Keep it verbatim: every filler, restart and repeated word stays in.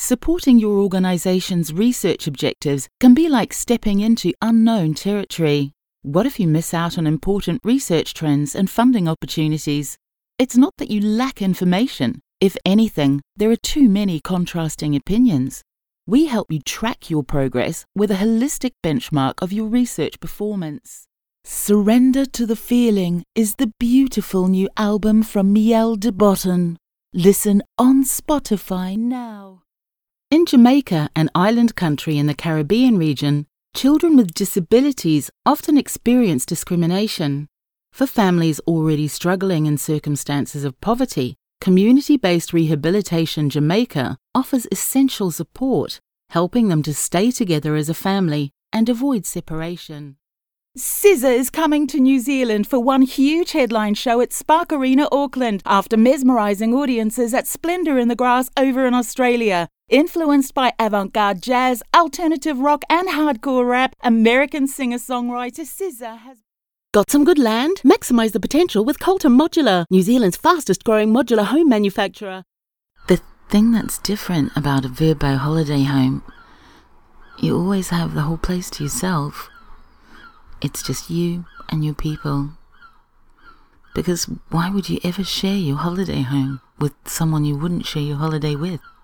Supporting your organisation's research objectives can be like stepping into unknown territory. What if you miss out on important research trends and funding opportunities? It's not that you lack information. If anything, there are too many contrasting opinions. We help you track your progress with a holistic benchmark of your research performance. Surrender to the Feeling is the beautiful new album from Miel de Botton. Listen on Spotify now. In Jamaica, an island country in the Caribbean region, children with disabilities often experience discrimination. For families already struggling in circumstances of poverty, Community-Based Rehabilitation Jamaica offers essential support, helping them to stay together as a family and avoid separation. S Z A is coming to New Zealand for one huge headline show at Spark Arena, Auckland, after mesmerising audiences at Splendour in the Grass over in Australia. Influenced by avant-garde jazz, alternative rock and hardcore rap, American singer-songwriter S Z A has... Got some good land? Maximise the potential with Colton Modular, New Zealand's fastest growing modular home manufacturer. The thing that's different about a Verbo holiday home, you always have the whole place to yourself. It's just you and your people. Because why would you ever share your holiday home with someone you wouldn't share your holiday with?